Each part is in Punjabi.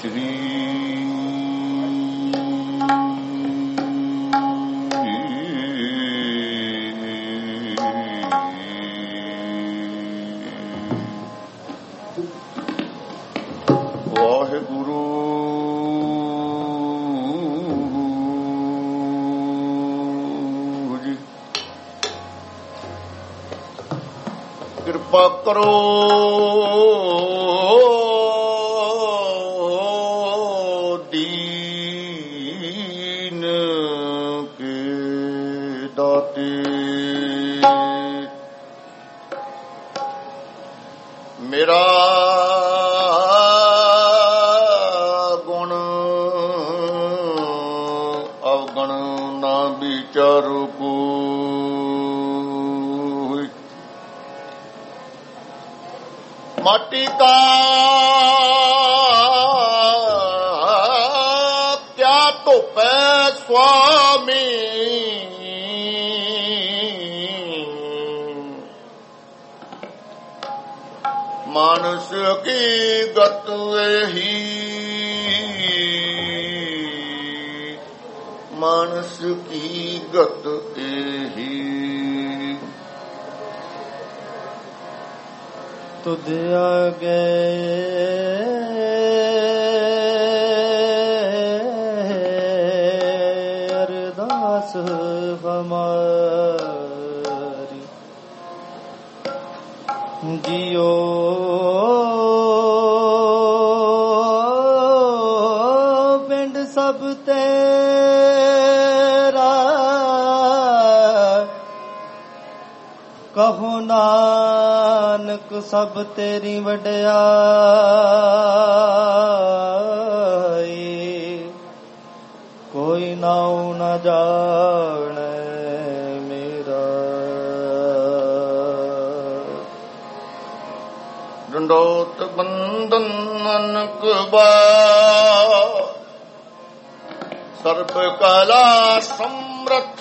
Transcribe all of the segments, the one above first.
श्री वाहिगुरु जी। कृपा करो दीन के दाते, मेरा गुण अवगुण ना विचारो को, माटी का क्या तो पै स्वामी, मानस की गत ही, मानस की गत ही। तुध आगे अरदास हमारी, जियो पिंड सब तेरा, कहो नानक सब तेरी वड्याई, कोई नाऊ न जाने मेरा। दंडोत बंदन नानक बा, सर्व कला समर्थ,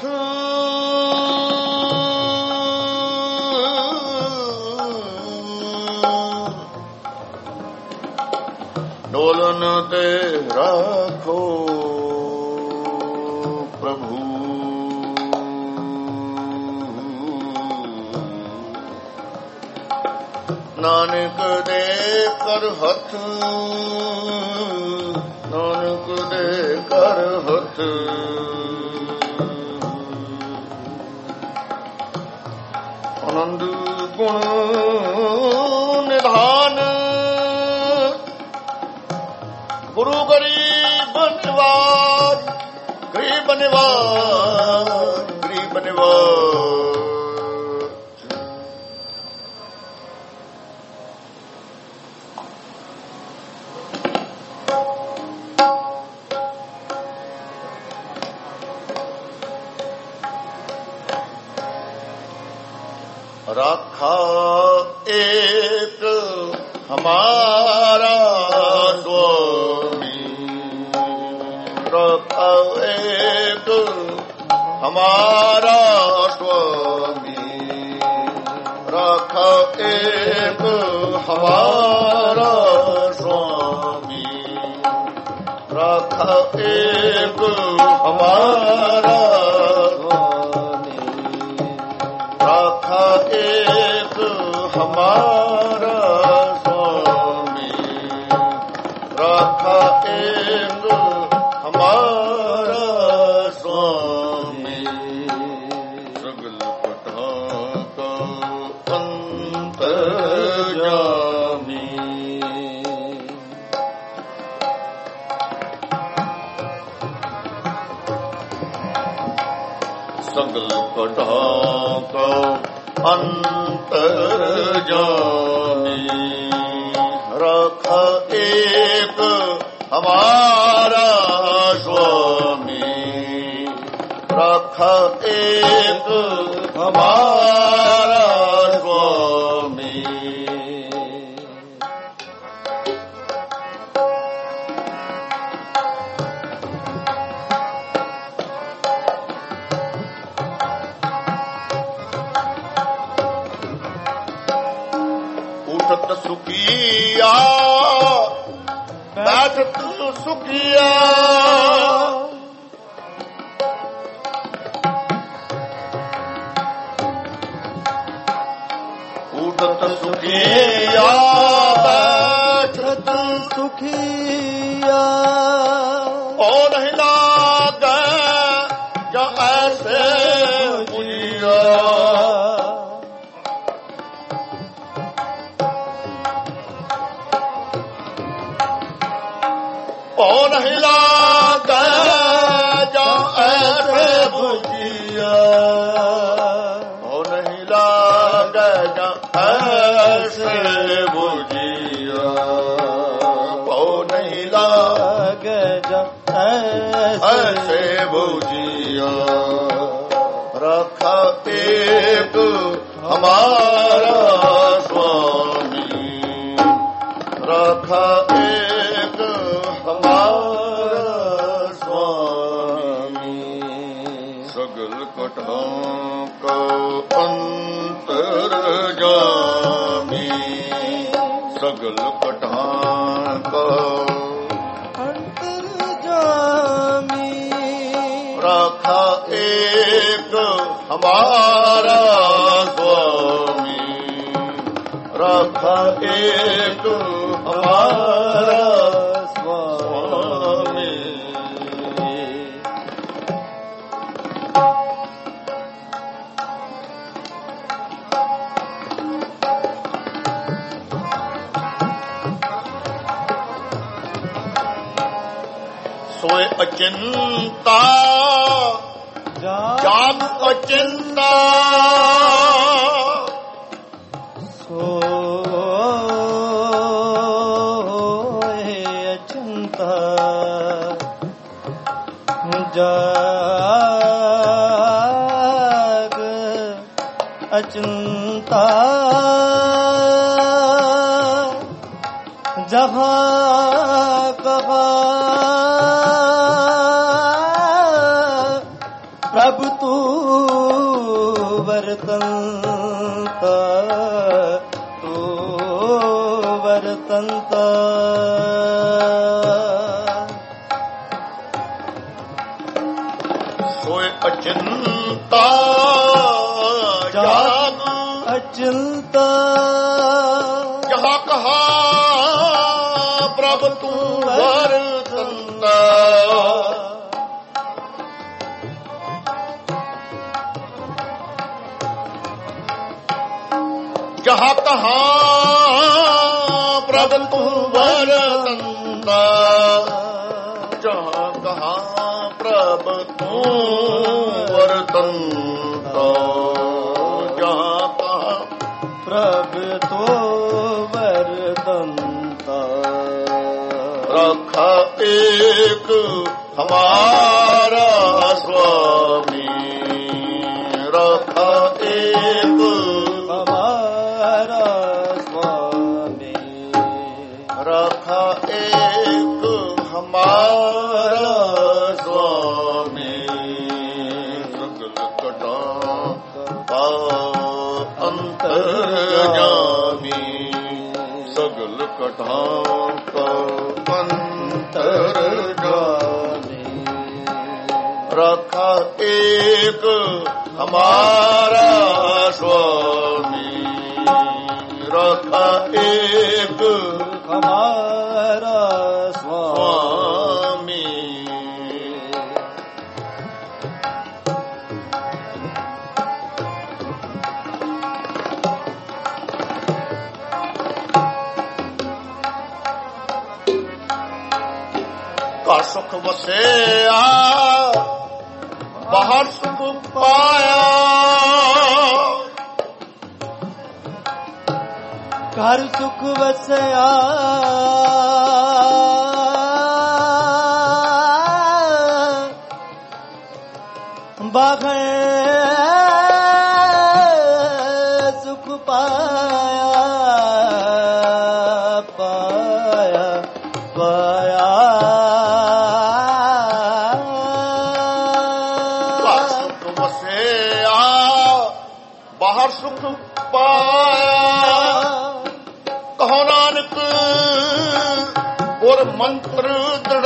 डोलन ते राखो प्रभु, नानक दे कर हथ, नानक दे कर हथ। आनंद गुण निधान, गुरु गरीब निवाज, गरीब निवाज, गरीब निवाज। राखा एक हमारा स्वामी, राखा एक हमारा स्वामी, राखा एक हमारा स्वामी, राखा एक हमारा स्वामी, राखा एक हमारा स्वामी, राखा एक हमारा स्वामी। सगल पठां का अंतर्यामी, सगल पठां का अंतर्यामी, राखा एक हमारा स्वामी, राखा एक हमारा स्वामी। उठत सुखिया बैठत ਸੁਖੀਆ ਉਡਤ ਸੁਖੀਆ ਬੈਠਤ ਸੁਖੀਆ ਓ ਨਹੀਂ ਲਾਗੈ ਜਾਂ ਐਸੇ ਮੁਝੀਆ ਓ ਨਹੀਂ ਲਾਗੈ ਜਾਂ ਐਸੇ ਮੁਝੀਆ ਓ ਨਹੀਂ ਲਾਗੈ ਜਾਂ ਐਸੇ ਮੁਝੀਆ ਓ ਨਹੀਂ ਲਾਗੈ ਜਾਂ ऐसे बुझिया रखा एक हमारा स्वामी रखा एक हमारा स्वामी सगल कटां को अंतर जामी सगल कटां को रखा एक हमारा स्वामी रखा एक हमारा स्वामी सोए अचिंता जाग अचिंता सोए अचिंता जाग अचिंता जहाँ कहा प्रभु तू वर्तन्ता सोए अचिंता जाग अचिंता जहाँ कहा प्रभु तू वर्तन्ता जहाँ कहा प्रभु तू वर्तन्ता जहाँ कहा प्रभु तू वर्तन्ता जहाँ कहा प्रभु तो वर्तन्ता रखा एक हमारा स्वामी रखा एक हमारा स्वामी रखा एक हमारा स्वामी सगल कटा का अंतर्यामी सगल कटा का अंतर्यामी रखा एक हमारा स्वामी रखा एक हमारा स्वामी का सुख वसेया बाहर सुख पाया घर सुख वसया बाहर सुख पाया पाया पाया सुख वसेया बाहर सुख पाया कहो नानक गुर मंत्र दृढ़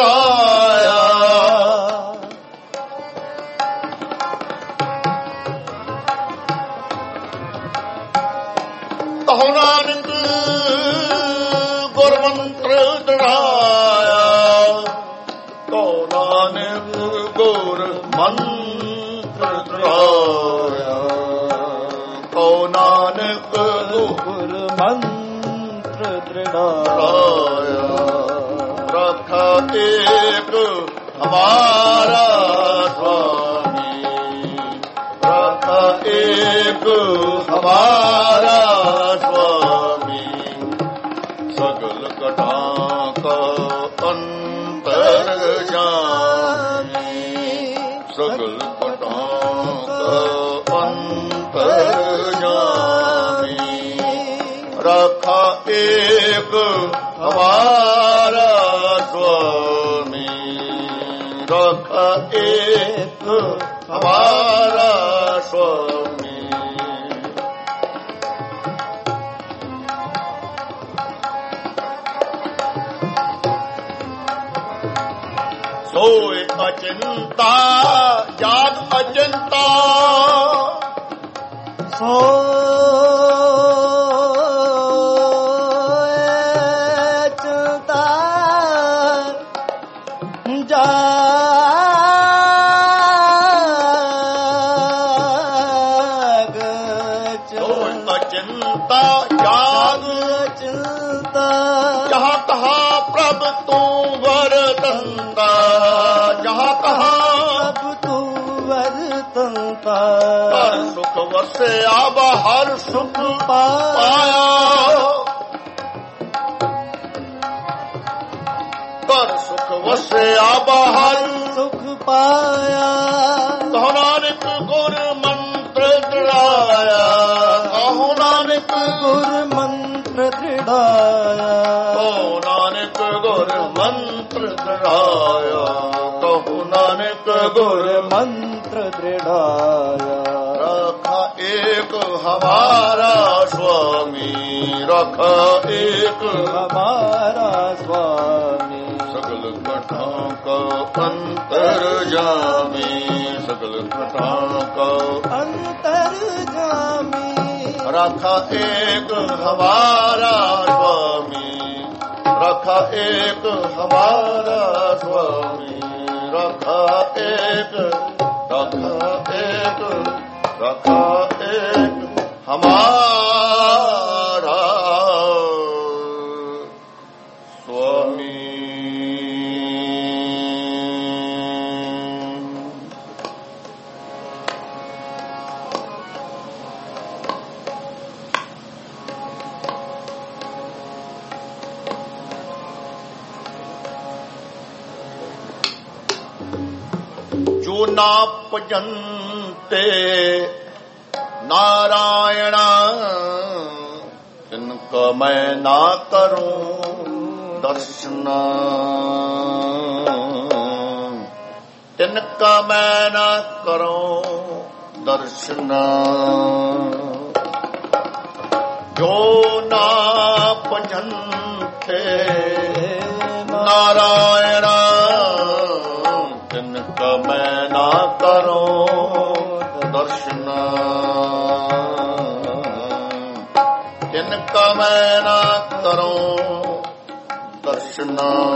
ਗੁਰ ਮੰਤਰ ਦ੍ਰਿੜਾਇਆ। ਕਉ ਨਾਨਕ ਗੁਰ ਮੰਤਰ ਦ੍ਰਿੜਾਇਆ। ਰੱਖਾ ਏਕ ਹਮਾਰਾ ਸੁਆਮੀ। ਰੱਖਾ ਏਕ ਹਮਾਰਾ ਸੁਆਮੀ। ਸਗਲ ਘਟਾਂ ਕਾ ਅੰਤਰ ਜਾਮੀ। ਸਗਲ ਘਟਾਂ ਕਾ ਅੰਤਰ ਜਾਮੀ। ਰੱਖਾ ਏਕ ਹਮਾਰਾ ਸੁਆਮੀ। ਰੱਖਾ ਏਕ ਹਮਾਰਾ ਸੁਆਮੀ। ਸੋਇ ਅਚਿੰਤਾ ਜਾਗ ਅਚਿੰਤਾ। ਹਰ ਸੁਖ ਵਸਿਆ ਬਾਹਰ ਸੁਖ ਪਾਇਆ। ਹਰ ਸੁਖ ਵਸਿਆ ਬਾਹਰ ਸੁਖ ਪਾਇਆ। ਕਹੋ ਨਾਨਕ ਗੁਰ ਮੰਤਰ ਦ੍ਰਿੜਾਇਆ। ਕਹੋ ਨਾਨਕ ਗੁਰ ਮੰਤਰ ਦ੍ਰਿੜਾਇਆ। ਕਹੋ ਨਾਨਕ ਗੁਰ ਮੰਤਰ ਦ੍ਰਿੜਾਇਆ। ਕਹੋ ਨਾਨਕ ਗੁਰ ਮੰਤਰ ਦ੍ਰਿੜਾਇਆ। ਰੱਖਾ ਏਕ ਹਮਾਰਾ ਸੁਆਮੀ। ਰੱਖਾ ਏਕ ਹਮਾਰਾ ਸੁਆਮੀ। ਸਗਲ ਘਟਾਂ ਕਾ ਅੰਤਰ ਜਾਮੀ। ਸਗਲ ਘਟਾਂ ਕਾ ਅੰਤਰ ਜਾਮੀ। ਰੱਖਾ ਏਕ ਹਮਾਰਾ ਸੁਆਮੀ। ਰੱਖਾ ਏਕ ਹਮਾਰਾ ਸੁਆਮੀ। ਰੱਖਾ ਏਕ ਰੱਖਾ ਏਕ ਰੱਖਾ ਏਕ ਹਮਾਰਾ ਸੁਆਮੀ। ਜੋ ਨਾ ਭਜੰਤੇ ਨਾਰਾਇਣ ਤਿਨ ਕਾ ਮੈਂ ਨਾ ਕਰੂੰ ਦਰਸ਼ਨ। ਤਿਨ ਕਾ ਮੈਂ ਨਾ ਕਰੂੰ ਦਰਸ਼ਨ। ਜੋ ਨਾ ਭਜੰਤੇ ਨਾਰਾਇਣ ਤਿਨ ਕਾ ਮੈਂ ਨਾ ਕਰੂੰ ਦਰਸ਼ਨ। ਤਿਨ ਕਾ ਮੈਂ ਨਾ ਕਰੂੰ ਦਰਸ਼ਨ।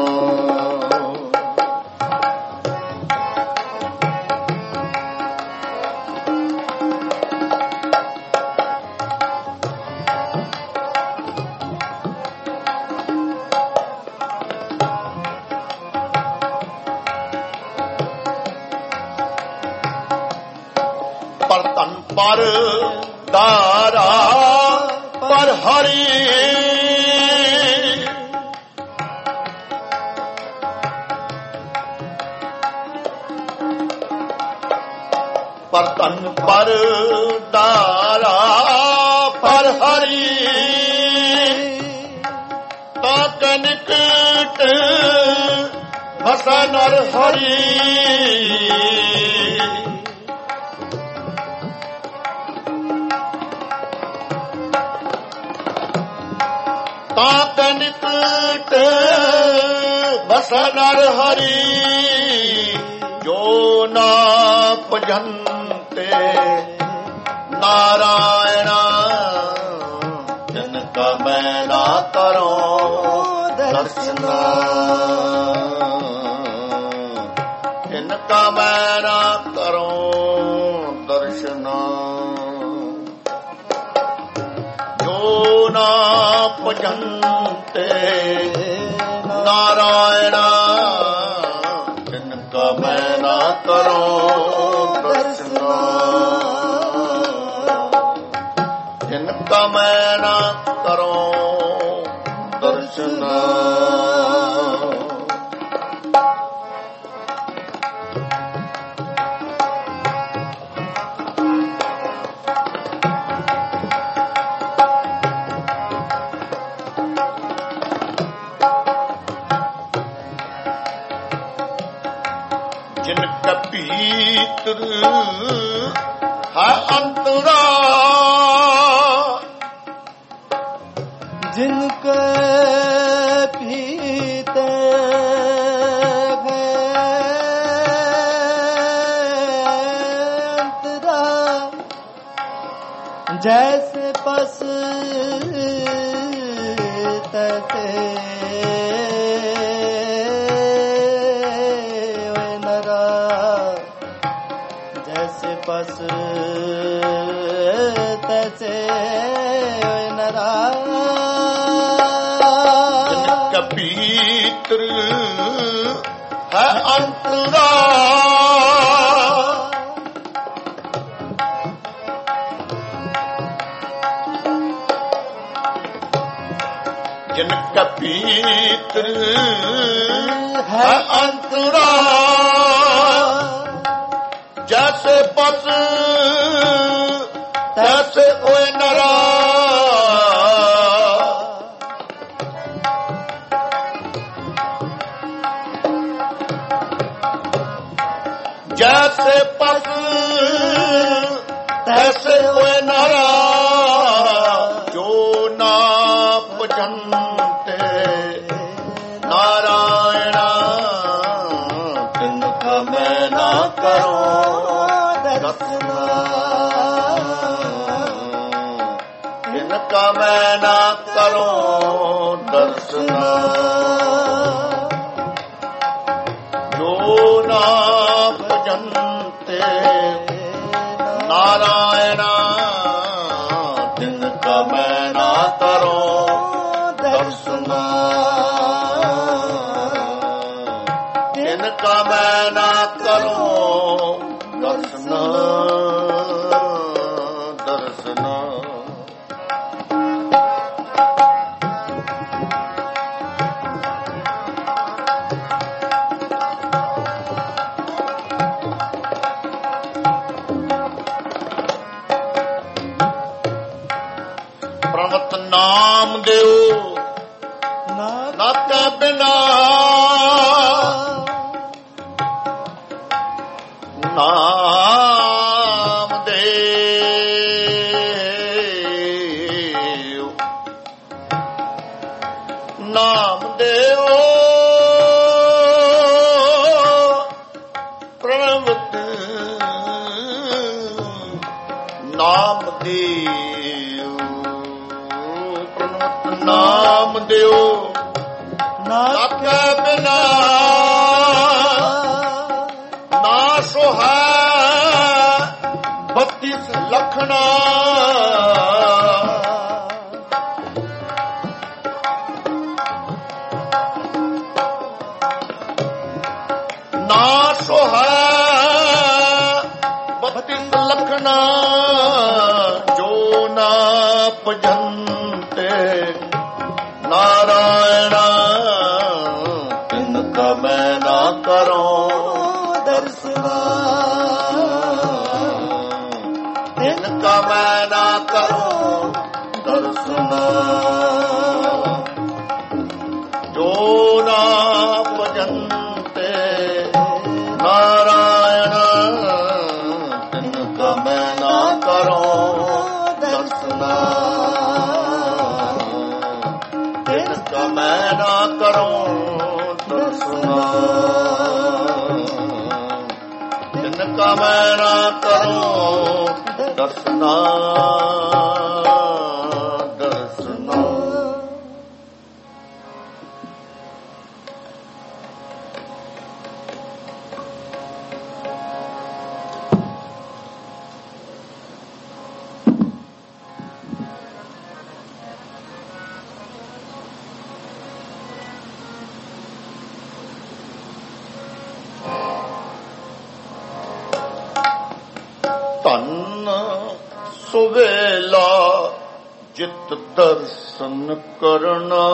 ਪਰ ਦਾਰਾ ਪਰ ਹਰੀ। ਪਰ ਤਨ ਪਰ ਦਾਰਾ ਪਰ ਹਰੀ। ਤਾਕ ਨਿਕਟ ਵਸੈ ਨਰ ਹਰੀ। ਤਾਕ ਨਿਕਟ ਵਸੈ ਨਰ ਹਰੀ। ਜੋ ਨਾ ਭਜੰਤੇ ਨਾਰਾਇਣ ਤਿਨ ਕਾ ਮੈਂ ਨਾ ਕਰੂੰ ਦਰਸ਼ਨ। ਤਿਨ ਕਾ ਮੈਂ ਨਾ ਕਰੋ ਦਰਸ਼ਨ, ਜੋ ਨਾ ਭਜੰਤੇ ਨਾਰਾਇਣ, ਤਿਨ ਕਾ ਮੈਂ ਨਾ ਕਰੋ ਦਰਸ਼ਨ, ਤਿਨ ਕਾ ਮੈਂ ਨਾ ਕਰੋ ਦਰਸ਼ਨ। ਜਿਨ ਕਪੀਤਰ ਹੈ ਅੰਤਰਾ, ਜਿਨ ਕੈ ਪੀਤੇ ਅੰਤਰਾ, ਜੈਸੇ ਪਸ ਤਤੇ ਪਸ ਤੈਸੇ ਨਰਾ, ਜਿਨ ਕਪੀਤਰ ਹੈ ਅੰਤਰਾ, ਜਿਨ ਕਪੀਤਰ ਹੈ ਅੰਤਰਾ, ਜੈਸੇ ਪਸ ਤੈਸੇ ਹੋਏ ਨਰਾ, ਜੈਸੇ ਪਸ ਤੈਸੇ ਹੋਏ ਨਰਾ, ਜੋ ਨਾ ਭਜੰਤੇ ਨਾਰਾਇਣ, ਤਿਨ ਕਾ ਮੈਂ ਨਾ ਕਰੋ ਦਰਸ਼ਨ, ਤਿਨ ਕਾ ਮੈਂ ਨਾ ਕਰੋ ਦਰਸ਼ਨ, ਜੋ ਨਾ ਭਜੰਤੇ ਨਾਰਾਇਣ, ਤਿਨ ਕਾ ਮੈਂ ਨਾ ਕਰੋ ਦਰਸ਼ਨ, ਤਿਨ ਕਾ ਮੈਂ ਨਾ ਕਰੋ ਦਰਸ਼ਨ, ਦਰਸ਼ਨ। ਪ੍ਰਣਤ ਨਾਮ ਦਿਓ ਨਾ ਕੈ ਬਿਨਾ, ਨਾਮ ਦੇਉ ਨਾਮ ਦੇਉ, ਪ੍ਰਣਵਤ ਨਾਮ ਦੇਉ, ਪ੍ਰਣਵਤ ਨਾਮ ਦਿਓ ਨਾ ਕੈ ਬਿਨਾ, ਨਾ ਸੁਹੈ 32 ਲਖਣਾ, ਨਾ ਸੁਹੈ 32 ਲਖਣਾ, ਜੋ ਨਾ ਭਜੰਤੇ ਨਾਰਾਇਣ, ਤਿਨ ਕਾ ਮੈਂ ਨਾ ਕਰੋ ਦਰਸ਼ਨ, ਤਿਨ ਕਾ ਮੈਂ ਨਾ ਕਰੋ ਦਰਸ਼ਨ, ਜੋ ਨਾ ਭਜੰਤੇ ਨਾਰਾਇਣ, ਤਿਨ ਕਾ ਮੈਂ ਨਾ ਕਰੋ ਦਰਸ਼ਨ, ਤਿਨ ਕਾ ਮੈਂ ਨਾ ਕਰੋ ਦਰਸ਼ਨ, ਤਿਨ ਕਾ ਮੈਂ ਨਾ ਕਰੋ ਦਰਸ਼ਨ, ਦਰਸ਼ਨ। ਧੰਨ ਸੁਵੇਲਾ ਜਿਤ ਦਰਸ਼ਨ ਕਰਨਾ।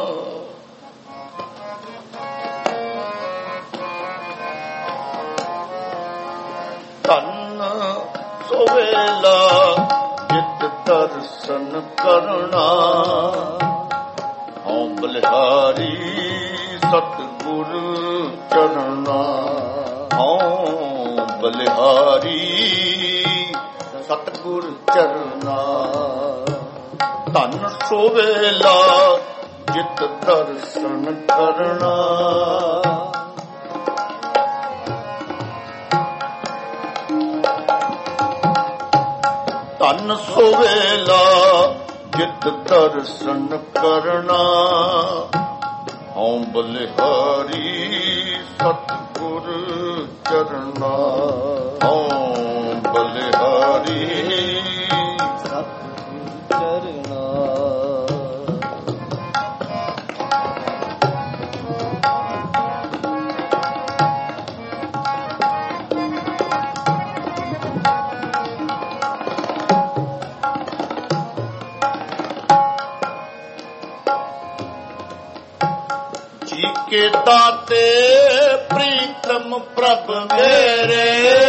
ਧੰਨ ਸੁਵੇਲਾ ਜਿਤ ਦਰਸ਼ਨ ਕਰਨਾ। ਹਉ ਬਲਿਹਾਰੀ ਸਤਿਗੁਰ ਚਰਨਾ। ਹਉ ਬਲਿਹਾਰੀ ਸਤਿਗੁਰ ਚਰਨਾ। ਧੰਨ ਸੋਵੇਲਾ ਜਿਤ ਦਰਸ਼ਨ ਕਰਨਾ। ਧੰਨ ਸੋਵੇਲਾ ਜਿਤ ਦਰਸ਼ਨ ਕਰਨਾ। ਹਉ ਬਲਿਹਾਰੀ ਸਤਿਗੁਰ ਚਰਨਾ। ਹਉ ਬਲਿਹਾਰੀ ਸਤਿਗੁਰ ਚਰਨਾ। ਕੇ ਦਾਤੇ ਪ੍ਰੀਤਮ ਪ੍ਰਭ ਮੇਰੇ।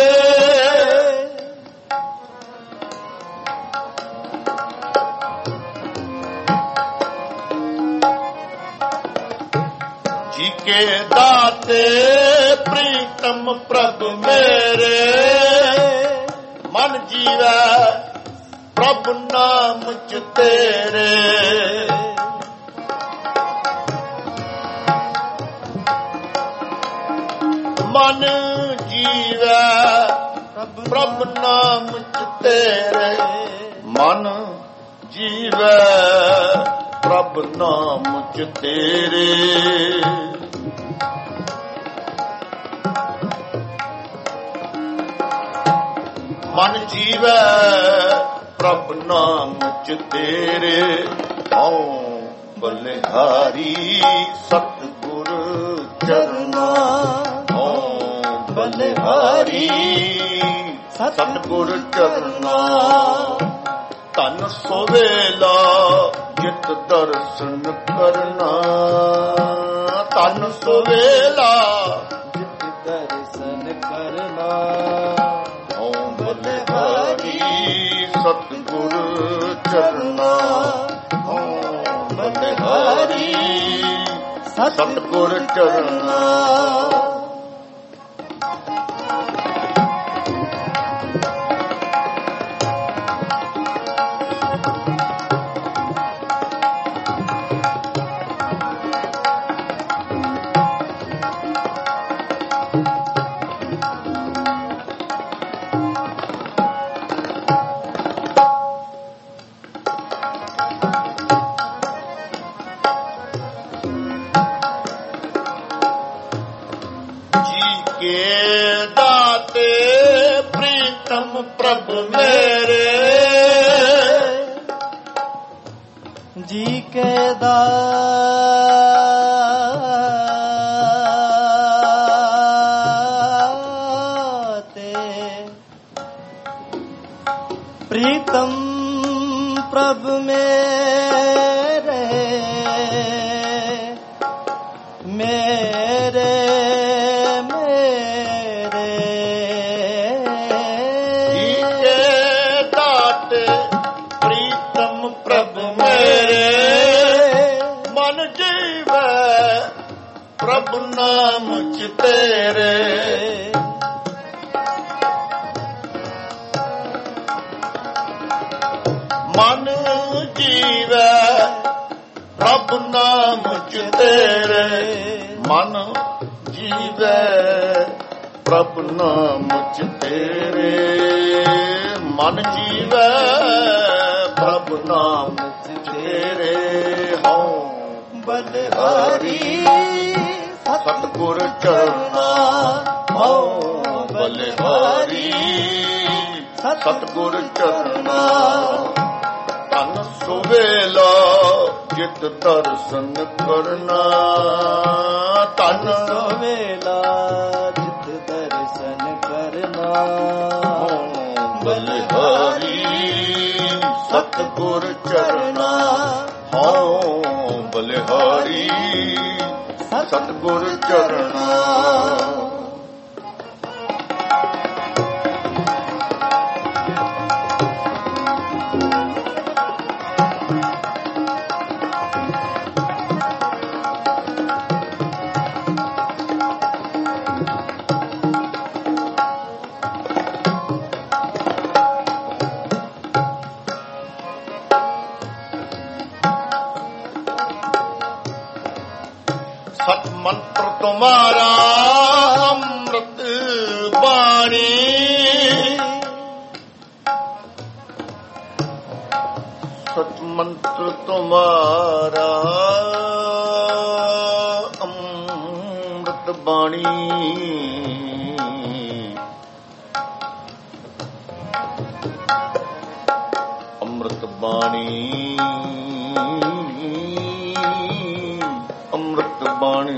ਜੀ ਕੇ ਦਾਤੇ ਪ੍ਰੀਤਮ ਪ੍ਰਭ ਮੇਰੇ। ਮਨ ਜੀਵੈ ਪ੍ਰਭ ਨਾਮ ਚ ਤੇਰੇ। ਮਨ ਜੀਵੈ ਪ੍ਰਭ ਨਾਮ ਚ ਤੇਰੇ। ਮਨ ਜੀਵੈ ਪ੍ਰਭ ਨਾਮ ਚ ਤੇਰੇ। ਮਨ ਜੀਵੈ ਪ੍ਰਭ ਨਾਮ ਚ ਤੇਰੇ। ਹਉ ਬਲਿਹਾਰੀ ਸਤਿਗੁਰ ਚਰਨਾ। ਬਲਿਹਾਰੀ ਸਤਿਗੁਰ ਚਰਨਾ। ਧੰਨ ਸੋਵੇਲਾ ਜਿਤ ਦਰਸ਼ਨ ਕਰਨਾ। ਧੰਨ ਸੋਵੇਲਾ ਜਿਤ ਦਰਸ਼ਨ ਕਰਨਾ। ਹਉ ਬਲਿਹਾਰੀ ਸਤਿਗੁਰ ਚਰਨਾ। ਹਉ ਬਲਿਹਾਰੀ ਸਤਿਗੁਰ ਚਰਨਾ। ਕੇ ਦਾਤੇ ਪ੍ਰੀਤਮ ਪ੍ਰਭ ਮੇਰੇ। ਜੀ ਕੇ ਦਾਤੇ ਪ੍ਰੀਤਮ ਪ੍ਰਭ ਮੇਰੇ। ਮੇਰੇ ਪ੍ਰਭ ਨਾਮ ਚ ਤੇਰੇ। ਮਨ ਜੀਵੈ ਪ੍ਰਭ ਨਾਮ ਚ ਤੇਰੇ। ਮਨ ਜੀਵੈ ਪ੍ਰਭ ਨਾਮ ਚ ਤੇਰੇ। ਮਨ ਜੀਵੈ ਪ੍ਰਭ ਨਾਮ ਚ ਤੇਰੇ। ਹਉ ਬਲਿਹਾਰੀ ਸਤਿਗੁਰ ਚਰਨਾ। ਹਉ ਬਲਿਹਾਰੀ ਸਤਿਗੁਰ ਚਰਨਾ। ਧੰਨ ਸੁਵੇਲਾ ਜਿਤ ਦਰਸ਼ਨ ਕਰਨਾ। ਧੰਨ ਸੁਵੇਲਾ ਜਿਤ ਦਰਸ਼ਨ ਕਰਨਾ। ਬਲਿਹਾਰੀ ਸਤਿਗੁਰ ਚਰਨਾ ਹਉ ਬਲਿਹਾਰੀ ਸਤਿਗੁਰ ਚਰਨਾ ਸਤ ਮੰਤਰ ਤੁਮਾਰਾ ਅੰਮ੍ਰਿਤ ਬਾਣੀ ਸਤ ਮੰਤਰ ਤੁਮਾਰਾ ਅੰਮ੍ਰਿਤ ਬਾਣੀ ਅੰਮ੍ਰਿਤ ਬਾਣੀ ਅੰਮ੍ਰਿਤ ਬਾਣੀ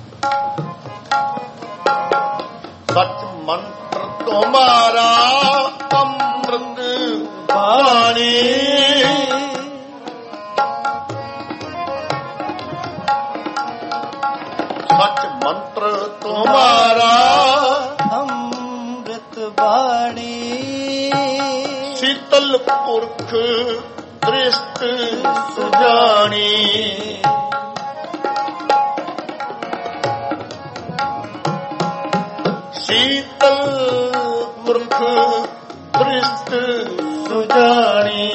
ਸਚ ਮੰਤਰ ਤੁਮਾਰਾ ਅੰਮ੍ਰਿਤ ਬਾਣੀ ਸਚ ਮੰਤਰ ਤੁਮਾਰਾ ਅੰਮ੍ਰਿਤ ਬਾਣੀ ਸੀਤਲ ਪੁਰਖ ਦ੍ਰਿਸ਼ਟ ਸੁਜਾਣੀ ਸੀਤਲ ਪੁਰਖ ਦ੍ਰਿਸ਼ਟ ਸੁਜਾਣੀ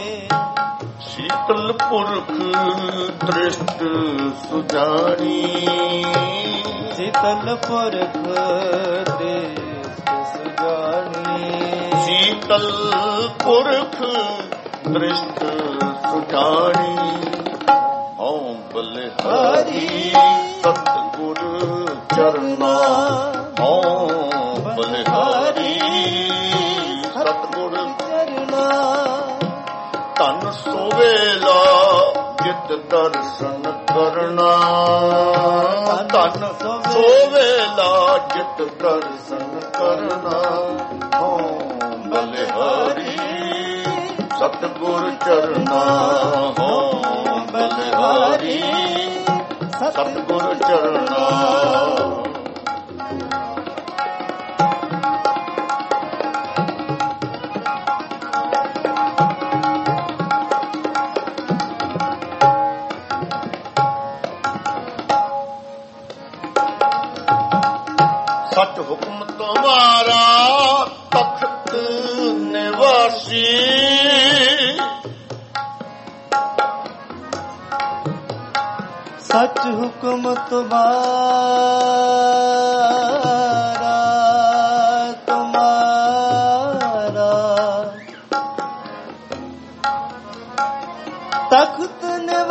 ਸੀਤਲ ਪੁਰਖ ਦ੍ਰਿਸ਼ਟ ਸੁਜਾਣੀ ਸੀਤਲ ਪੁਰਖ ਦ੍ਰਿਸ਼ਟ ਸੁਜਾਣੀ ਸੀਤਲ ਪੁਰਖ ਦ੍ਰਿਸ਼ਟ ਸੁਜਾਣੀ ਹਉ ਬਲਿਹਾਰੀ ਸਤਿਗੁਰ ਚਰਨਾ ਹਉ ਬਲਿਹਾਰੀ ਸਤਿਗੁਰ ਚਰਨਾ ਧਨ ਸੋਵੇਲਾ ਜਿਤ ਦਰਸ਼ਨ ਕਰਨਾ ਧਨ ਸੋਵੇਲਾ ਜਿਤ ਦਰਸ਼ਨ ਕਰਨਾ ਹਉ ਬਲਿਹਾਰੀ ਸਤਿਗੁਰ ਚਰਨਾ ਹਉ ਬਲਿਹਾਰੀ ਸਤਿਗੁਰ ਚਰਨਾ ਸਚ ਹੁਕਮ ਤੁਮਾਰਾ ਤਖਤ ਨਿਵਾਸੀ ਸਚ ਹੁਕਮ ਤੁਮਾਰਾ ਤਖਤ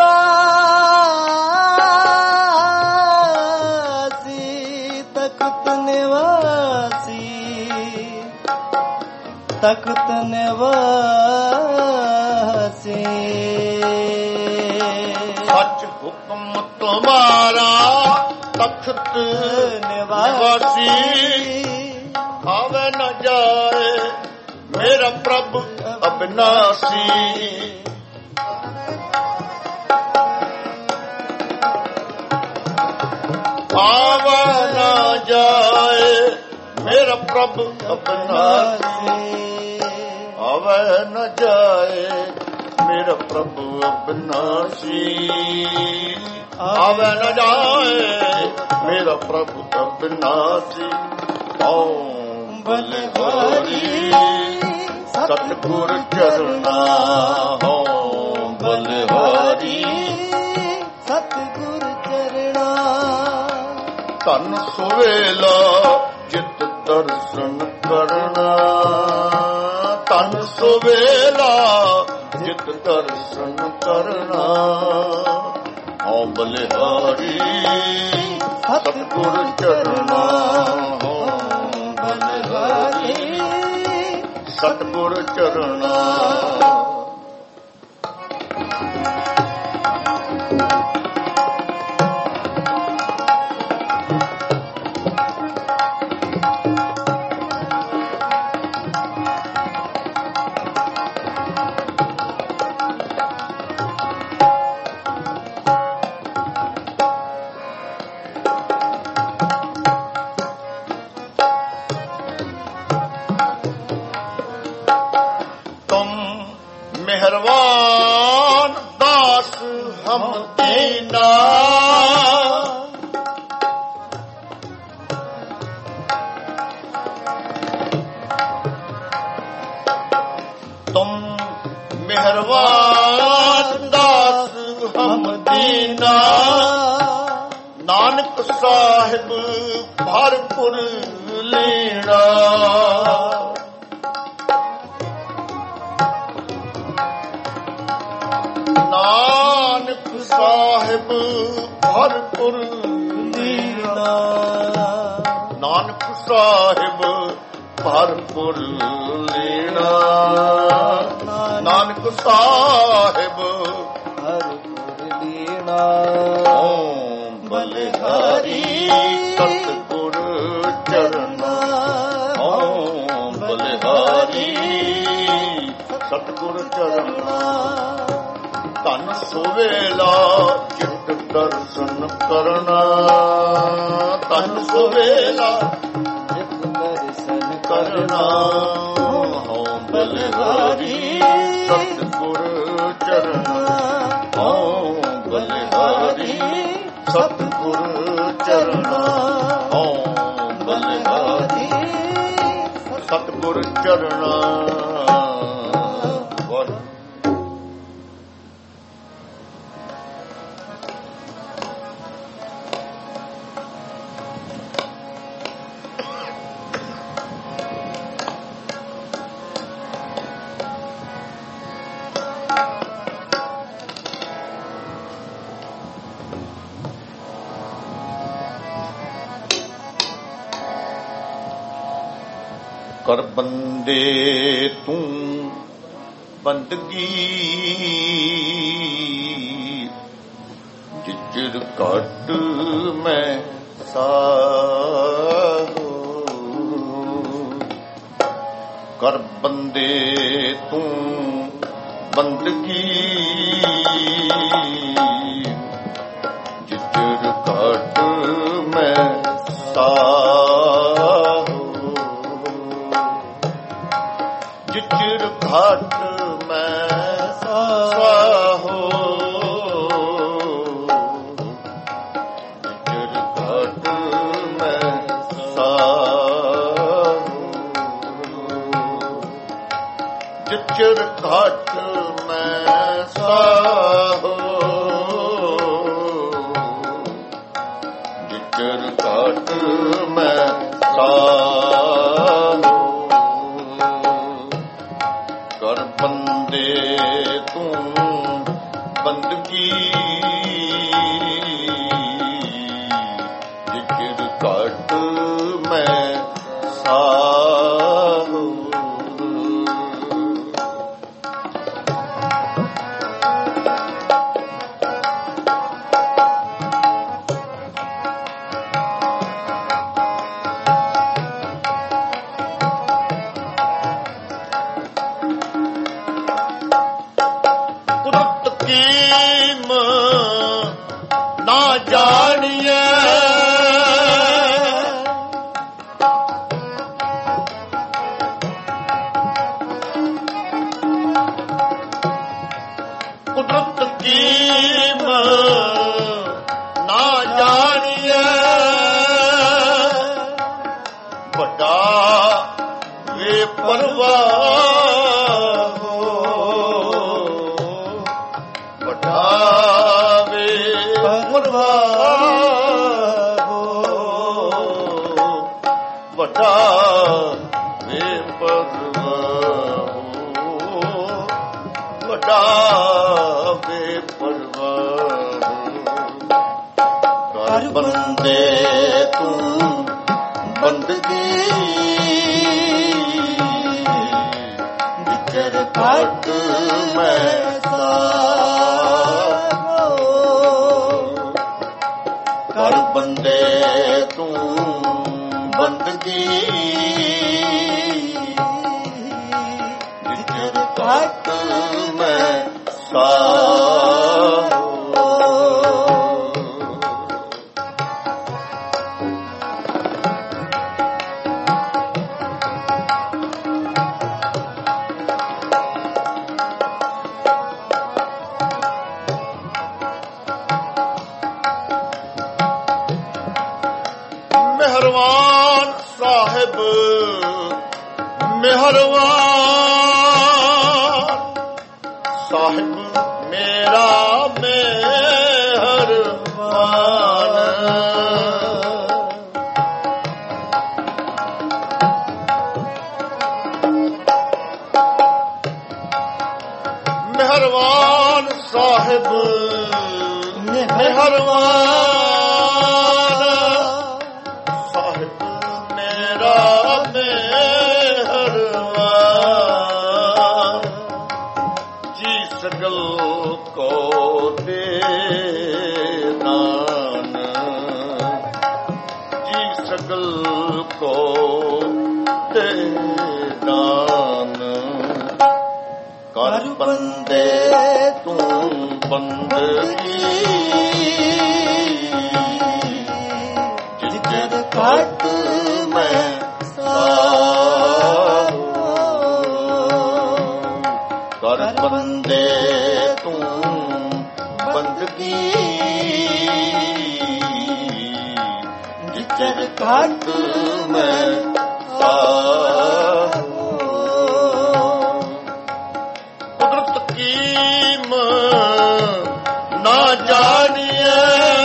ਨਿਵਾਸੀ ਤਖਤ ਨਿਵਾਸੀ ਤਖਤ ਨਿਵਾਸੀ ਸਚ ਹੁਕਮ ਤੁਮਾਰਾ ਤਖਤ ਨਿਵਾਸੀ ਆਵੇ ਨ ਜਾਏ ਮੇਰਾ ਪ੍ਰਭ ਅਬਿਨਾਸੀ ਆਵੇ ਨ ਜਾਏ ਮੇਰਾ ਪ੍ਰਭ ਅਬਿਨਾਸੀ ਆਵੇ ਨ ਜਾਏ ਮੇਰਾ ਪ੍ਰਭੂ ਅਬਿਨਾਸੀ ਆਵੇ ਨ ਜਾਏ ਮੇਰਾ ਪ੍ਰਭੂ ਅਬਿਨਾਸੀ ਹਉ ਬਲਿਹਾਰੀ ਸਤਿਗੁਰ ਚਰਨਾ ਹਉ ਬਲਿਹਾਰੀ ਸਤਿਗੁਰ ਚਰਣਾ ਧਨ ਸੁਵੇਲਾ ਜਿਤ ਦਰਸ਼ਨ ਕਰਨਾ ਧਨ ਸੁਵੇਲਾ ਜਿਤ ਦਰਸ਼ਨ ਕਰਨਾ ਹਉ ਬਲਿਹਾਰੀ ਸਤਿਗੁਰ ਚਰਨਾ ਹਉ ਬਲਿਹਾਰੀ ਸਤਿਗੁਰ ਚਰਨਾ ਮਿਹਰਬਾਨ ਦਾਸ ਹਮ ਦੀਨਾ ਤੁਮ ਮਿਹਰਬਾਨ ਦਾਸ ਹਮ ਦੀਨਾ ਨਾਨਕ ਸਾਹਿਬ ਭਰਪੁਰ ਲੀਣਾ ਨਾਨਕ ਸਾਹਿਬ ਭਰਪੁਰ ਲੀਣਾ ਨਾਨਕ ਸਾਹਿਬ ਭਰਪੁਰ ਲੀਣਾ ਨਾਨਕ ਸਾਹਿਬ ਭਰਪੁਰ ਲੀਣਾ ਓਮ ਬਲਿਹਾਰੀ ਸਤਿਗੁਰ ਚਰਨਾ ਓਮ ਬਲਿਹਾਰੀ ਸਤਿਗੁਰ ਚਰਨਾ ਧਨ ਸੁਵੇਲਾ ਚਿਤ ਦਰਸ਼ਨ ਕਰਨਾ ਧਨ ਸੁਵੇਲਾ ਚਿਤ ਦਰਸ਼ਨ ਕਰਨਾ ਓਮ ਬਲਿਹਾਰੀ ਸਤਿਗੁਰ ਚਰਨਾ ਓਮ ਬਲਿਹਾਰੀ ਸਤਿਗੁਰ ਚਰਨਾ ਓਮ ਬਲਿਹਾਰੀ ਸਤਿਗੁਰ ਚਰਨਾ ਕਰ ਬੰਦੇ ਤੂੰ ਬੰਦਗੀ ਜਿਜਰ ਘਟ ਮੈਂ ਸਾਹੋ ਕਰ ਬੰਦੇ ਤੂੰ ਬੰਦਗੀ ਜਿਜਰ ਘਟ ਮੈਂ ਸਾਹੋ ਜਿਜਰ ਘਟ ਮੈਂ ਸਾਹੋ ਜਿਜਰ ਘਟ ਮੈਂ ਸਾਹੋ ਜਿਜਰ ਘਟ ਮੈਂ ਸਾਹੋ ਜਿਜਰ ਘਟ ਮੈਂ ਸਾਹੋ ਕਰ ਬੰਦੇ ਤੂੰ ਬੰਦਗੀ ਜਿਕਰ ਘਟ ਮੈਂ ਸਾਹੋ ਨਾ ਜਾਣੀਏ ਕੁਦਰਤ ਕੀਮ ਨਾ ਜਾਣੀਏ ਵੱਡਾ ਵੇ ਪਰਵਾਹ ਵੱਡਾ ਵੱਡਾ ਵੇ ਪਰਵਾਹ ਵੱਡਾ ਵੇ ਪਰਵਾਹ ਕਰ ਬੰਦੇ ਤੂੰ ਬੰਦਗੀ ਜਿਕਰ ਘਟ ਮੈਂ ਕਰ ਬੰਦੇ ਤੂੰ ਬੰਦਗੀ ਜਿਕਰ ਘਟ ਮੈਂ ਸਾਹੋ ਮਿਹਰਬਾਨ ਸਾਹਿਬ ਮੇਰਾ ਮਿਹਰਬਾਨ ਮਿਹਰਬਾਨ ਸਾਹਿਬ ਮਿਹਰਬਾਨ ਸਾਹਿਬ ਮੇਰਾ ਮਿਹਰਬਾਨ ਜੀ ਸਗਲ ਕੋ ਦੇ ਨਾਨ ਜੀ ਸਗਲ ਕੋ ਦੇ ਨਾਨ ਕਰ ਬੰਦੇ ਤੂੰ ਬੰਦਗੀ ਜਿੱਦ ਘਟ ਮੈਂ ਸਾਹੋ ਕਰ ਬੰਦੇ ਤੂੰ ਬੰਦਗੀ ਜਿੱਦ ਘਟ ਮੈਂ ਸਾਹੋ ਨਾ ਜਾਣੀਏ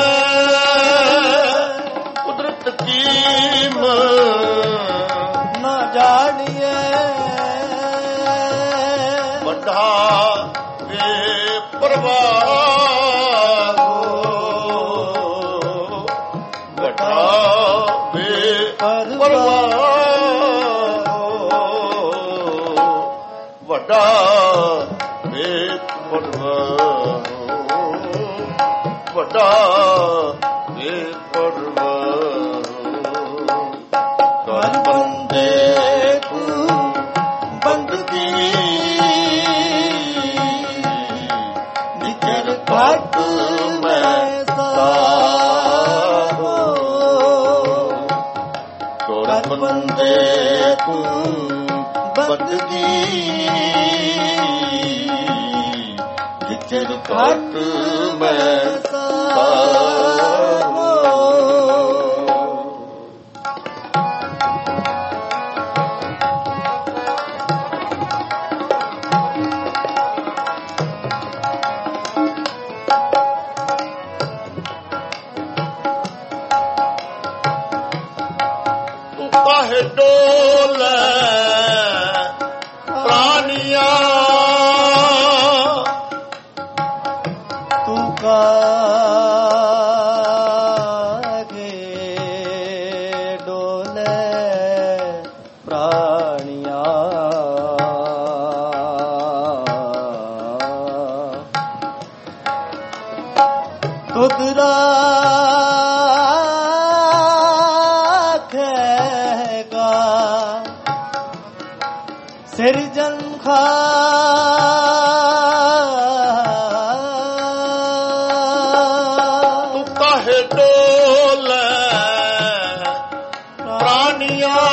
ਕੁਦਰਤ ਕੀਮ ਨਾ ਜਾਣੀਏ ਵੱਡਾ ਬੇਪਰਵਾਹ ਵੱਡਾ ਬੇਪਰਵਾਹ ਵੱਡਾ ਬੇਪਰਵਾਹ ਵੱਡਾ ਬੇਪਰਵਾਹ ਕਰ ਬੰਦੇ ਤੂੰ ਬੰਦਗੀ ਜਿੱਦ ਘਟ ਮੈਂ ਸਾਹੋ ਕਰ ਬੰਦੇ ਤੂੰ ਬੰਦਗੀ ਜਿੱਦ ਘਟ ਮੈਂ ਤੂੰ ਕਾਹੇ ਡੋਲੇ ਪ੍ਰਾਨੀਆਂ ਤੂੰ ਕਾਹੇ ਡੋਲੇ ਪ੍ਰਾਨੀਆਂ ਤੁਧ ਰਾਖੇਗਾ ਸਿਰਜਣ ਤੂੰ ਕਾਹੇ ਡੋਲੇ ਪ੍ਰਾਨੀਆਂ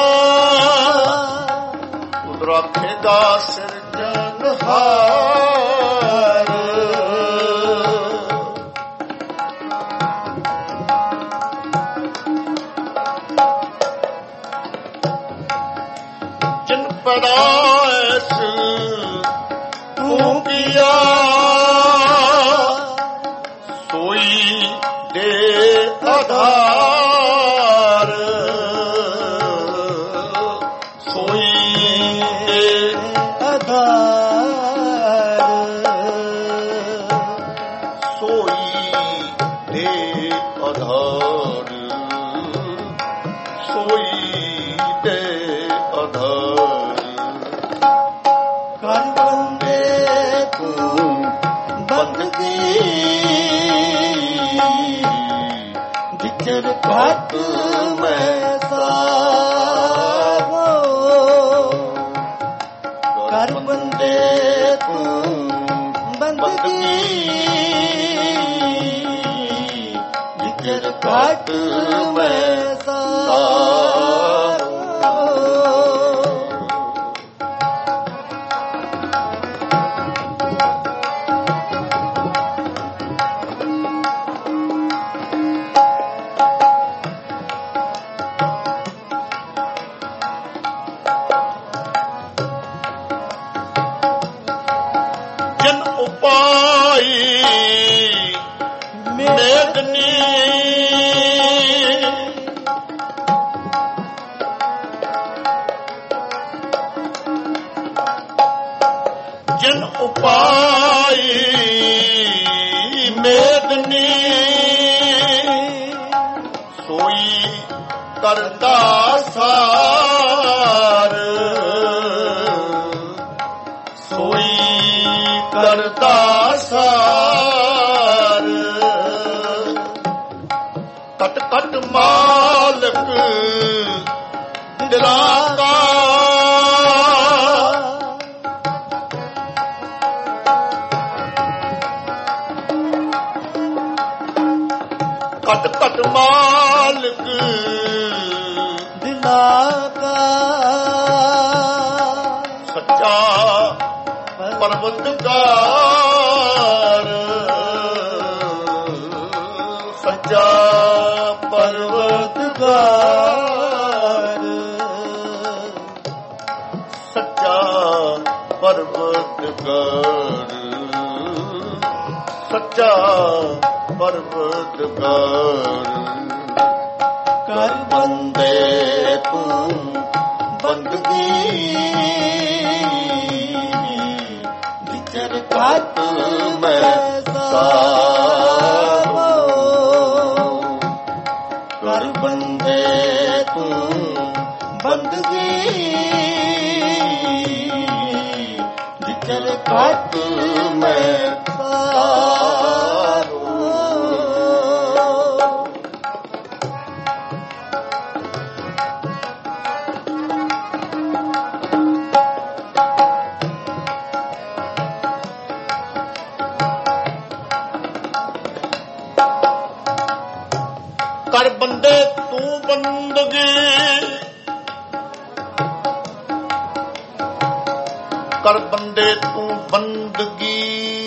ਤੁਧ ਰਾਖੇਗਾ ਸਿਰਜਣਹਾਰ ਜਿਨ ਪੜਾਇਸ ਤੂੰ ਕੀਆ ਸੋਈ ਦੇ ਆਧਾਰ ਸੋਈ ਦੇ ਆਧਾਰ ਸੋਈ ਦੇ ਆਧਾਰ ਸੋਈ ਦੇ ਆਧਾਰ ਕਰ ਬੰਦੇ ਤੂੰ ਬੰਦਗੀ ਜਿੱਦ ਘਟ ਮੈਂ ਸਾਹੋ ਕਰ ਬੰਦੇ ਤੂੰ ਬੰਦਗੀ ਜਿੱਦ ਘਟ ਮੈਂ ਸਾਹੋ ਉਪਾਈ ਮੇਦਨੀ ਜਿਨ ਉਪਾਈ ਮੇਦਨੀ ਸੋਈ ਕਰਤਾ ਸਾਰ ਸੋਈ ਕਰਤਾ ਸਾਰ ਕਟ ਕਟ ਮਾਲਕ ਦਿਲਾਂ ਦਾ ਕਟ ਕਟ ਮਾਲਕ ਦਿਲਾਂ ਦਾ ਸੱਚਾ ਪਰਵਤਗਾਰ ਸੱਚਾ ਪਰਵਤਗਾਰ ਸੱਚਾ ਪਰਵਤਗਾਰ ਸੱਚਾ ਪਰਵਤਗਾਰ ਕਰ ਬੰਦੇ ਤੂੰ ਬੰਦਗੀ ਵਿਚਰ ਘਟ ਮੈਂ ਸਾਵੋ ਕਰ ਬੰਦੇ ਤੂੰ ਬੰਦਗੀ ਵਿਚਰ ਘਟ ਮੈਂ ਕਰ ਬੰਦੇ ਤੂੰ ਬੰਦਗੀ ਕਰ ਬੰਦੇ ਤੂੰ ਬੰਦਗੀ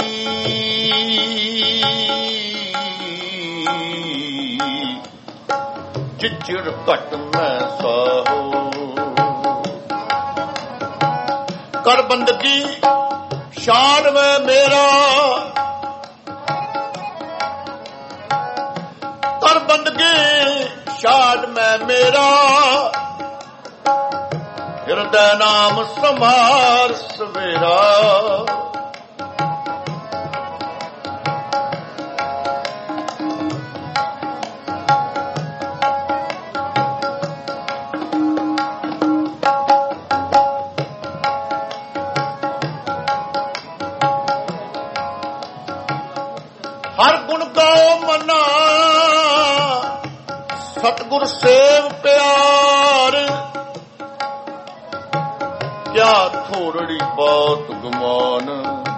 ਚਿਚੜ ਘਟ ਮੈਂ ਸਾਹੋ ਕਰ ਬੰਦਗੀ ਸ਼ਾਨ ਮੈਂ ਮੇਰਾ ਕਰ ਬੰਦਗੀ ਸ਼ਾਨ ਮੈਂ ਮੇਰਾ ਹਿਰਦੈ ਨਾਮ ਸਮਾਰ ਸਵੇਰਾ ਹਰ ਗੁਣ ਗਾਓ ਮਨਾ ਸਤਿਗੁਰ ਸੇਵ ਪਿਆਰ ਕਿਆ ਥੋੜੜੀ ਬਾਤ ਗੁਮਾਨ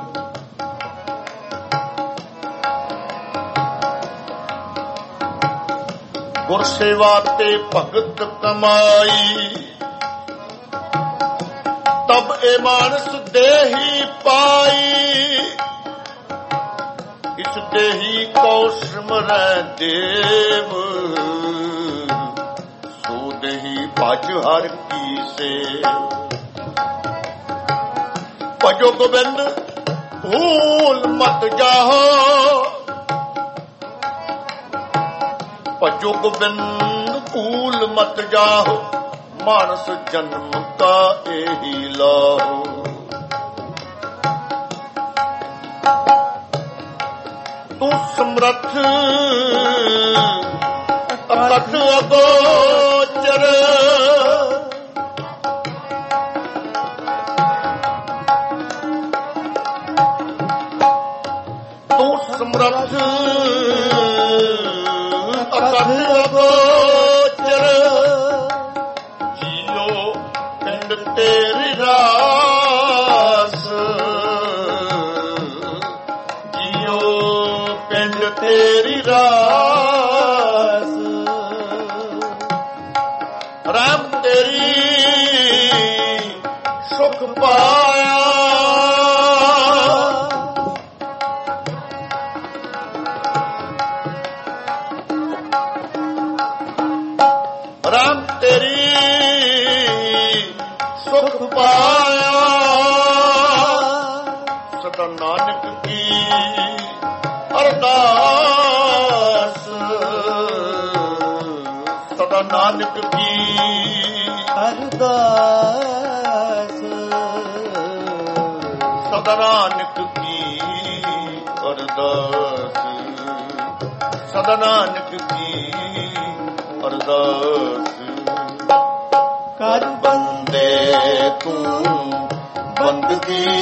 ਗੁਰ ਸੇਵਾ ਤੇ ਭਗਤ ਕਮਾਈ ਤਬ ਇਹ ਮਾਨਸ ਦੇਹੀ ਪਾਈ ਇਸ ਦੇਹੀ ਕੋ ਸਿਮਰੈ ਦੇਵ ਸੋ ਦੇਹੀ ਭਜ ਹਰ ਕੀ ਸੇਵ ਭਜੋ ਗੋਬਿੰਦ ਭੂਲ ਮਤ ਜਾਹੋ ਭਜੋ ਗੋਬਿੰਦ ਭੂਲ ਮਤ ਜਾਹੋ ਮਾਨਸ ਜਨਮ ਕਾ ਇਹੀ ਲਾਹੋ ਤੂੰ ਸਮਰੱਥ ਅਕਥ ਅਗੋਚਰ ਤੂੰ ਸਮਰੱਥ ਅਕਥ ਅਗੋਚਰ ਜੀਓ ਪਿੰਡ ਤੇਰੀ ਰਾਸ ਪਿੰਡ ਤੇਰੀ ਰਾਸ ਰਾਮ ਤੇਰੀ ਸੁਖ ਪਾਇਆ ਰਾਮ ਤੇਰੀ ਸੁਖ ਪਾਇਆ ਸਦਾ ਨਾਨਕ ਕੀ ਅਰਦਾਸ, ਸਦਾ ਨਾਨਕ ਕੀ ਅਰਦਾਸ, ਸਦਾ ਨਾਨਕ ਕੀ ਅਰਦਾਸ, ਸਦਾ ਨਾਨਕ ਕੀ ਅਰਦਾਸ। ਕਰ ਬੰਦੇ ਤੂੰ ਬੰਦਗੀ,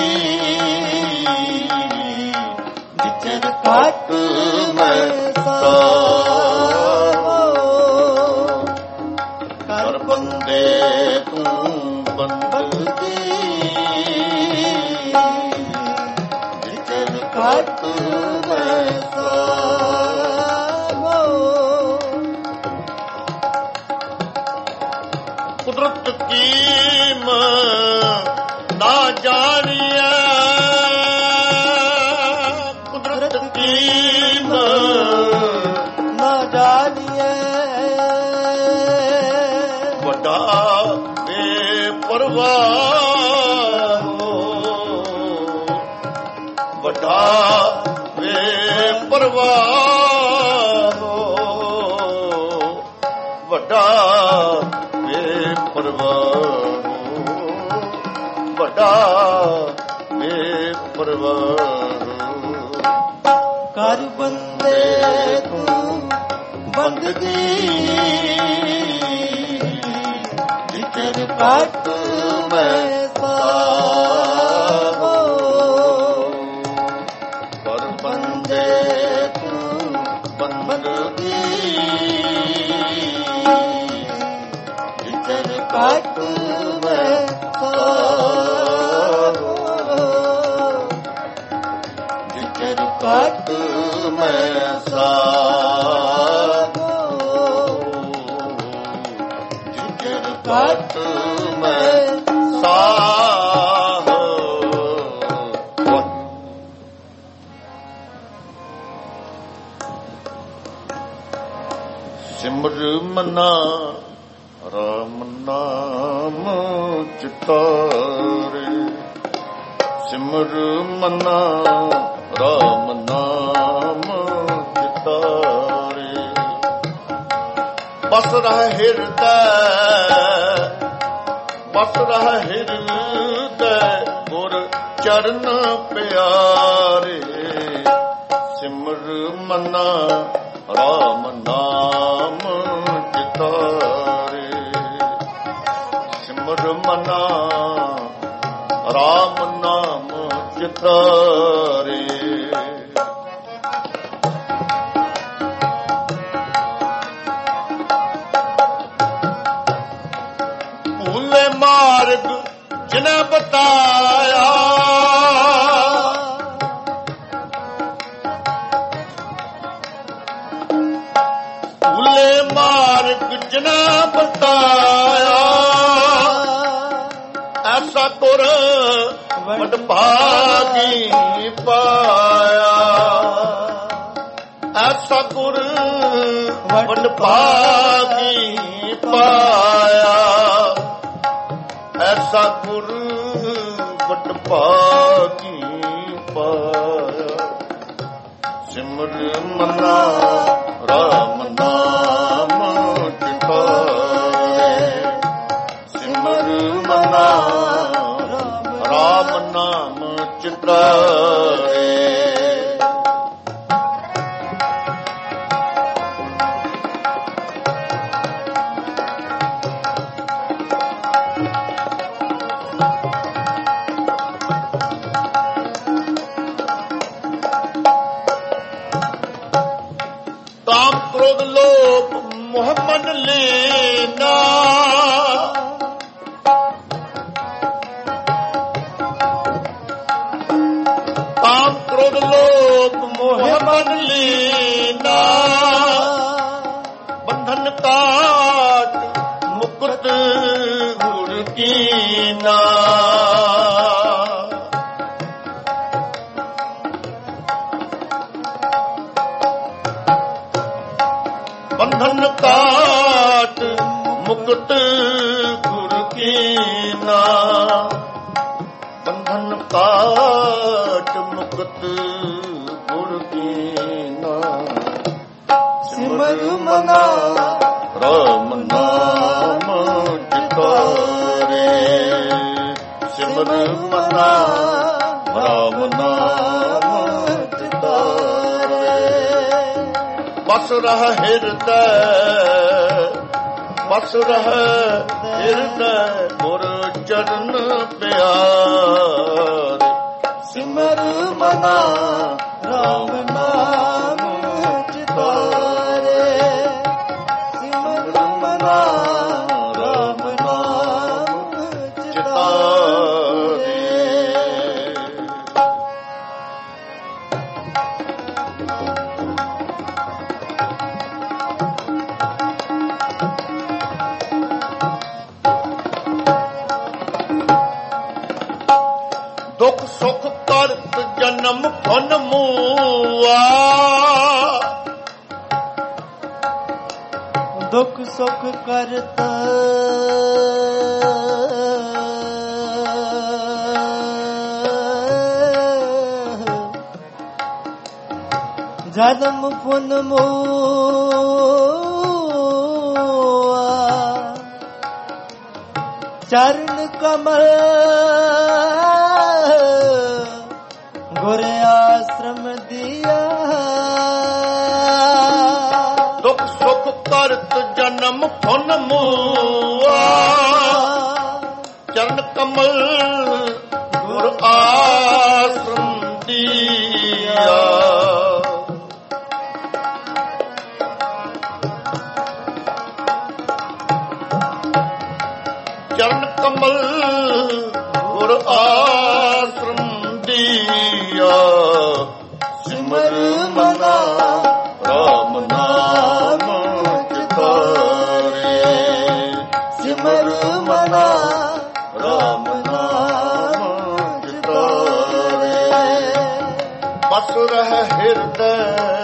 ਵਿਚਰ ਘਟ ਮੈਂ ਸਾਵੋ। ਕਰ ਬੰਦੇ ਤੂੰ ਬੰਦਗੀ, ਵਿਚਰ ਘਟ ਮੈਂ ਸਾਵੋ। ਕੁਦਰਤ ਕੀਮ ਨਾ ਜਾਣੀਐ, ਕੁਦਰਤ ਕੀਮ ਨਾ ਜਾਣੀਐ। ਵੱਡਾ ਬੇਪਰਵਾਹ ਹੋ, ਵੱਡਾ ਬੇਪਰਵਾਹ ਹੋ, ਵੱਡਾ ਬੇਪਰਵਾਹ, ਵੱਡਾ ਬੇਪਰਵਾਹ। ਕਰ ਬੰਦੇ ਤੂੰ ਬੰਦਗੀ, ਵਿਚਰ ਘਟ ਮੈਂ ਸਾਵੋ। ਕਰ ਬੰਦੇ ਤੂੰ ਬੰਦਗੀ, ਵਿਚਰ ਘਟ ਮੈਂ ਸਾਵੋ। ਵਿਚਰ ਘਟ ਮੈਂ ਸਾਵੋ। ਵਿਚਰ ਘਟ ਮੈਂ ਸਾਹ। ਸਿਮਰ ਮਨਾ ਰਾਮ ਨਾਮ ਚਿਤਾਰੇ, ਸਿਮਰ ਮਨਾ ਰਾਮ ਨਾਮ ਚਿਤਾਰੇ। ਬਸ ਰਹਿ ਹਿਰਦੈ, ਬਸ ਰਹਿ ਹਿਰਦੈ ਗੁਰ ਚਰਨ ਪਿਆਰੇ। ਸਿਮਰ ਮਨਾ ਰਾਮ ਨਾਮ ਚਿਤਾਰੇ, ਸਿਮਰ ਮਨਾ ਰਾਮ ਨਾਮ ਚਿਤਾਰੇ। ਭੂਲੇ ਮਾਰਗ ਜਿਨ੍ਹਾਂ ਬਤਾਇਆ, ਭੂਲੇ ਮਾਰਗ ਜਿਨ੍ਹਾਂ ਬਤਾਇਆ। ਐਸਾ ਤੁਰ ਵਡ ਭਾਗੀ ਪਾਇਆ, ਐਸਾ ਗੁਰ ਵਡ ਭਾਗੀ ਪਾਇਆ, ਐਸਾ ਗੁਰ ਵਡ ਭਾਗੀ ਪਾਇਆ। ਸਿਮਰ ਮਨਾ ਰਾਮ ਨਾਮ ਚਿਤਾਰੇ, ਸਿਮਰ ਮਨਾ ਰਾਮ ਨਾਮ ਚਿਤਾਰੇ। ਕਾਮ ਕ੍ਰੋਧ ਲੋਭ ਮੋਹ ਮਨ ਲੈਣਾ, ਕਾਮ ਕ੍ਰੋਧ ਲੋਭ ਮੋਹ ਮਨ ਲੈਣਾ। ਬੰਧਨ ਕਾਟ ਮੁਕਤ ਗੁਰ ਕੀਨਾ, ਬੰਧਨ ਕਾਟ ਮੁਕਤ ਗੁਰ ਕੀਨਾ। ਬੰਧਨ ਕਾਟ ਮੁਕਤ ਗੁਰ ਕੀਨਾ ਸਿਮਰ ਮਨਾ ਰਾਮ ਨਾਮ ਚਿਤਾਰੇ ਸਿਮਰ ਮਨਾ ਰਾਮ ਨਾਮ ਚਿਤਾਰੇ ਬਸ ਰਹਿ ਹਿਰਦੈ ਬਸ ਰਹਿ ਹਿਰਦੈ ਗੁਰ ਚਰਨ ਪਿਆਰੇ ਸਿਮਰ ਮਨਾ ਰਾਮ ਨਾਮ ਚਿਤਾਰੇ ਸਿਮਰ ਮਨਾ ਰਾਮ ਨਾਮ ਚਿਤਾਰੇ ਦੁਖ ਸੁਖ ਕਰਤ ਜਨਮ ਫਨ ਮੂਆ ਦੁਖ ਸੁਖ ਕਰਤ ਜਨਮ ਫਨ ਮੂਆ ਚਰਨ ਕਮਲ ਗੁਰ ਆਸ਼ਰਮ ਦਿਆ ਦੁਖ ਸੁਖ ਕਰਤ ਜਨਮ ਫਨ ਮੂਆ ਚਰਨ ਕਮਲ ਗੁਰ ਆਸ਼ਰਮ ਦੀਆ ਚਰਨ ਕਮਲ ਗੁਰ ਆਸ਼ਰਮ ਦੀਆ ਸਿਮਰ ਮਨਾ ਰਾਮ ਨਾਮ ਚਿਤਾਰੇ ਸਿਮਰ ਮਨਾ ਰਾਮ ਨਾਮ ਚਿਤਾਰੇ ਬਸ ਰਹਿ ਹਿਰਦੈ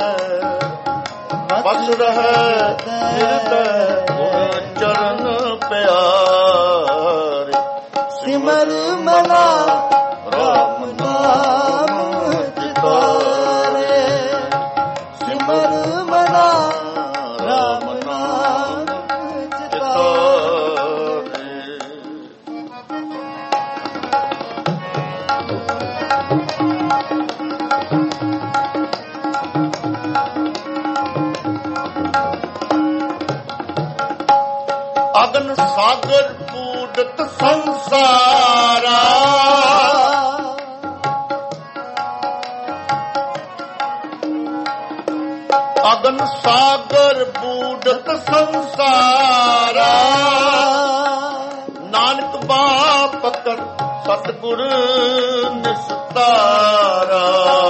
ਬਸ ਰਹਿ ਹਿਰਦੈ ਗੁਰ ਚਰਨ ਪਿਆਰੇ ਸਿਮਰ ਮਨਾ ਰਾਮ ਨਾਮ ਚਿਤਾਰੇ ਸਿਮਰ ਮਨਾ ਰਾਮ ਨਾਮ ਚਿਤਾਰੇ ਅਗਨ ਸਾਗਰ ਪੂਡਤ ਸੰਸਾਰਾ ਅਗਨ ਸਾਗਰ ਬੂਡਤ ਸੰਸਾਰਾ ਨਾਨਕ ਬਾਪ ਕਰ ਸਤਿਗੁਰ ਨਿਸਤਾਰਾ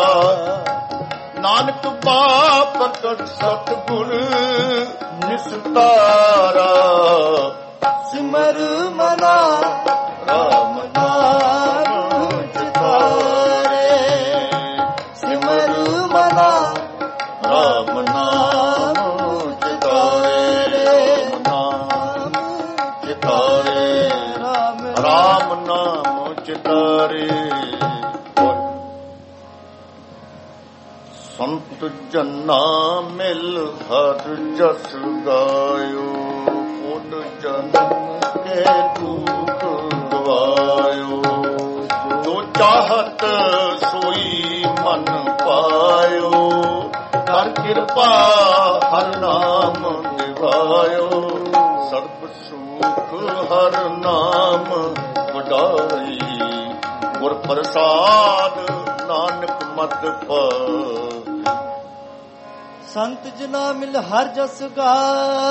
ਨਾਨਕ ਬਾਪ ਕਰ ਸਤਿਗੁਰ ਨਿਸਤਾਰਾ ਸਿਮਰ ਮਨਾ ਰਾਮ ਨਾਮ ਚਿਤਾਰੇ ਸਿਮਰ ਮਨਾ ਰਾਮ ਨਾਮ ਚਿਤਾਰੇ ਨਾਮ ਚਿਤਾਰੇ ਰਾਮ ਨਾਮ ਚਿਤਾਰੇ ਸੰਤ ਜਨਾ ਮਿਲ ਹਰ ਜਸ ਗਾਇਓ ਉਡ ਜਨਮ ਕੇ ਦੁਖ ਗਵਾਇਓ ਜੋ ਚਾਹਤ ਸੋਈ ਮਨ ਪਾਇਓ ਕਰ ਕਿਰਪਾ ਹਰ ਨਾਮ ਨਿਵਾਇਓ ਸਰਬ ਸੁਖ ਹਰ ਨਾਮ ਵਡਾਈ ਗੁਰ ਪ੍ਰਸਾਦ ਨਾਨਕ ਮਤ ਪਾਈ ਸੰਤ ਜਨਾ ਮਿਲ ਹਰ ਜਸ ਗਾਇਓ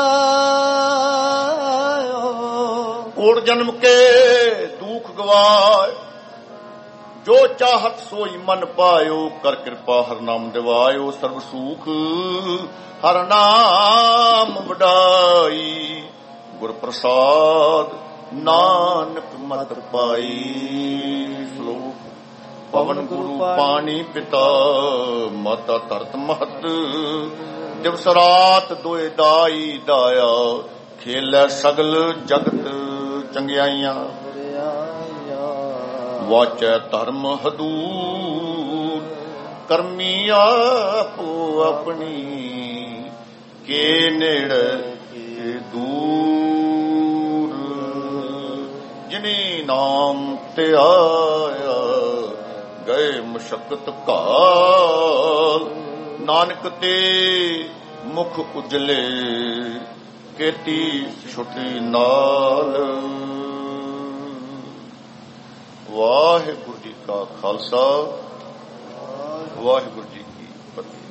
ਕੋੜ ਜਨਮ ਕੇ ਦੁਖ ਗਵਾਏ ਜੋ ਚਾਹਤ ਸੋਈ ਮਨ ਪਾਇਓ ਕਰ ਕਿਰਪਾ ਹਰ ਨਾਮ ਦਿਵਾਇਓ ਸਰਬ ਸੁਖ ਹਰ ਨਾਮ ਵਡਾਈ ਗੁਰ ਪ੍ਰਸਾਦ ਨਾਨਕ ਮਤ ਪਾਈ ਸ਼ਲੋਕ ਪਵਨ ਗੁਰੂ ਪਾਣੀ ਪਿਤਾ ਮਾਤਾ ਧਰਤ ਮਹਤ ਦਿਵਸ ਰਾਤ ਦੋਏ ਦਾਈ ਦਾਇਆ ਖੇਲੇ ਸਗਲ ਜਗਤ ਚੰਗਿਆਈਆਂ ਵਾਚੈ ਧਰਮ ਹਦੂਰ, ਕਰਮੀ ਆਪੋ ਆਪਣੀ, ਕੇ ਨੇੜੇ ਕੇ ਦੂਰ। ਜਿਨੀ ਨਾਮ ਤੇ ਆਇਆ, ਗਏ ਮੁਸ਼ਕਤ ਕਾਲ, ਨਾਨਕ ਤੇ ਮੁਖ ਉਜਲੇ, ਕੀਤੀ ਛੁਟੀ ਨਾਲ। ਵਾਹਿਗੁਰੂ ਜੀ ਕਾ ਖਾਲਸਾ, ਵਾਹਿਗੁਰੂ ਜੀ ਕੀ ਫਤਿਹ।